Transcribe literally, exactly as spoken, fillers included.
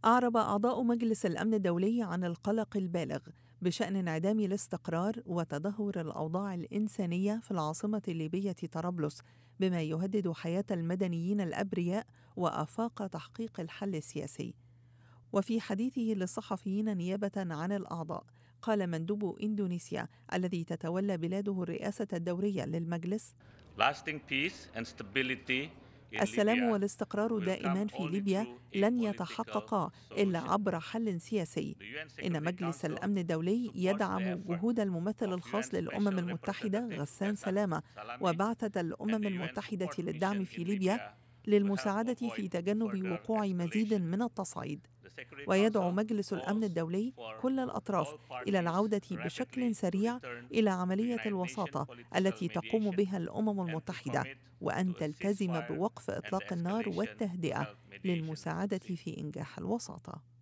أعرب أعضاء مجلس الأمن الدولي عن القلق البالغ بشأن انعدام الاستقرار وتدهور الأوضاع الإنسانية في العاصمة الليبية طرابلس، بما يهدد حياة المدنيين الأبرياء وآفاق تحقيق الحل السياسي. وفي حديثه للصحفيين نيابة عن الأعضاء، قال مندوب إندونيسيا الذي تتولى بلاده الرئاسة الدورية للمجلس: Lasting peace and stability in السلام Libya والاستقرار will come دائما في only ليبيا through a لن political يتحققا إلا solution. عبر حل سياسي. The U N إن Security مجلس Council الأمن الدولي supports the يدعم effort جهود الممثل of U N الخاص للأمم Special المتحدة Representative غسان Ghassan سلامة Salame وبعثة and الأمم the U N المتحدة support للدعم mission في in ليبيا Libya للمساعدة to help في avoid تجنب further وقوع مزيد escalation. من التصعيد. The Security ويدعو Council مجلس الأمن calls الدولي for كل الأطراف all إلى parties العودة rapidly بشكل to سريع return إلى to عملية United Nations الوساطة political التي تقوم mediation بها الأمم and to المتحدة، commit وأن to a تلتزم ceasefire بوقف and the إطلاق النار escalation to والتهدئة help mediation للمساعدة succeed. في إنجاح الوساطة.